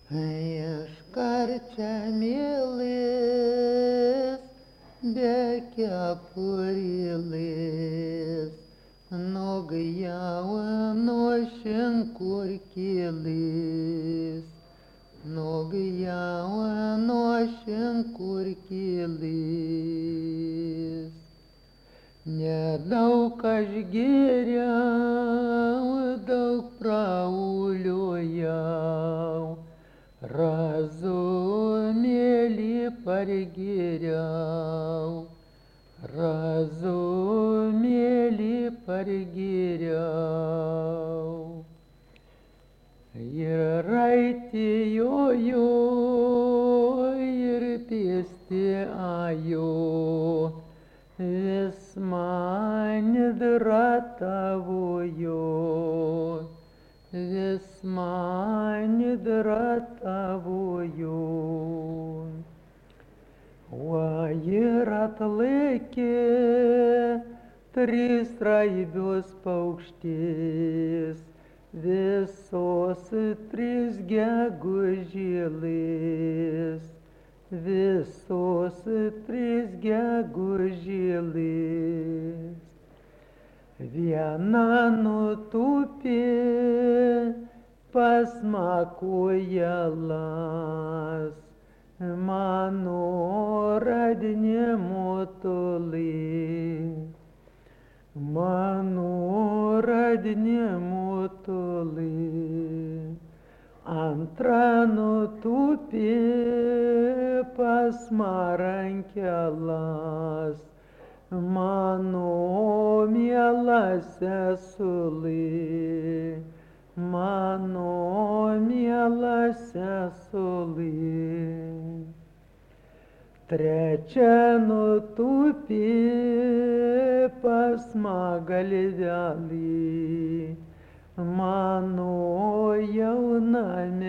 Iškarčiamėlis, be kepurėlės, nugyjano šinkurkėlis, nugyjano šinkurkėlis. Nedaug aš geriau, daug prauliojau, razumėlį pargėriau, razumėlį pargėriau. Ir raitėjojo, ir pėsti ajo, vis man dratavojo, vis man dratavojo. O ir atlaikė tris raibios paukštės, visos trys gegužėlės, visos trys gegužėlės. Viena nutūpė pas makojelas, mano radinė motulė, mano radinė motulė. Antra nutūpė pas marankelas, mano miela sesulė, mano miela sesulė. Trečia nutūpė pas magalvelį, mano jauna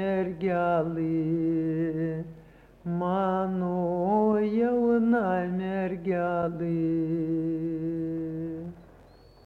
mergelė, mano jauna mergelė.